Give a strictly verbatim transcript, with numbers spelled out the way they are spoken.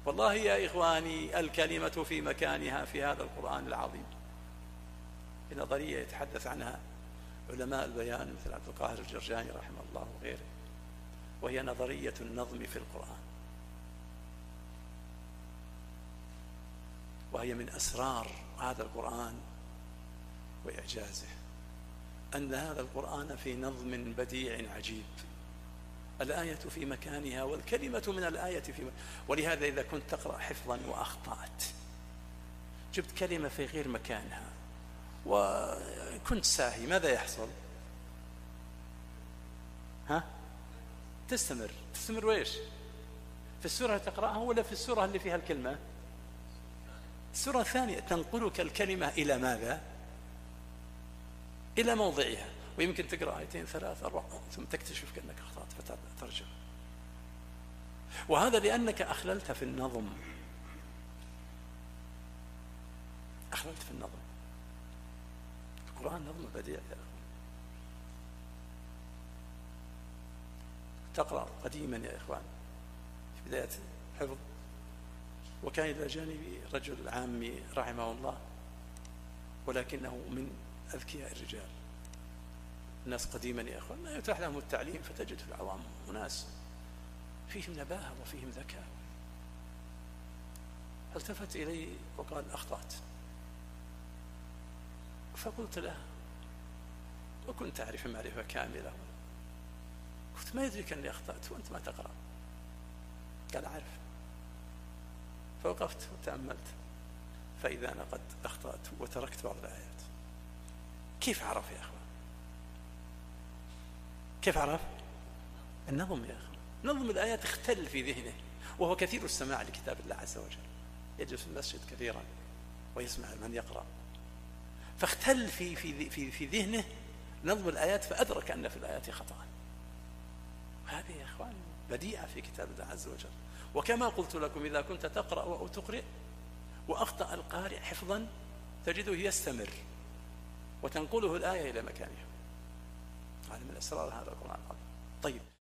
والله يا إخواني الكلمة في مكانها في هذا القرآن العظيم. نظرية يتحدث عنها علماء البيان مثل عبد القاهر الجرجاني رحمه الله وغيره، وهي نظرية النظم في القرآن، وهي من أسرار هذا القرآن وإعجازه، أن هذا القرآن في نظم بديع عجيب. الآية في مكانها والكلمة من الآية في مكانها. ولهذا إذا كنت تقرأ حفظا وأخطأت، جبت كلمة في غير مكانها وكنت ساهي، ماذا يحصل؟ ها؟ تستمر تستمر وإيش؟ في السورة تقرأها ولا في السورة اللي فيها الكلمة؟ السورة الثانية تنقلك الكلمة إلى ماذا؟ إلى موضعها. ويمكن تقرأ آيتين ثلاث أربع ثم تكتشف كأنك أخطأت فترجع. وهذا لأنك أخللت في النظم، أخللت في النظم. القرآن نظم بديع يا أخي. تقرأ قديما يا إخوان في بداية الحفظ، وكان إلى جانبي رجل عامي رحمه الله، ولكنه من أذكياء الرجال. الناس قديما يا أخوان لا يتاح لهم التعليم، فتجد في العوام وناس فيهم نباهة وفيهم ذكاء. التفت إلي وقال أخطأت، فقلت له، وكنت أعرف معرفة كاملة، قلت ما يدريك أني أخطأت وأنت ما تقرأ؟ قال أعرف. فوقفت وتأملت، فإذا أنا قد أخطأت وتركت بعض الآيات. كيف عرف يا أخوان؟ كيف عرف؟ النظم يا أخوان، نظم الآيات اختل في ذهنه، وهو كثير السماع لكتاب الله عز وجل، يجلس في المسجد كثيرا ويسمع من يقرأ، فاختل في في في في ذهنه نظم الآيات، فأدرك أن في الآيات خطأ. هذه يا إخوان بديعة في كتاب الله عز وجل. وكما قلت لكم إذا كنت تقرأ أو تقرئ وأخطأ القارئ حفظا تجده يستمر وتنقله الآية إلى مكانها. هذا من أسرار هذا القرآن العظيم. طيب.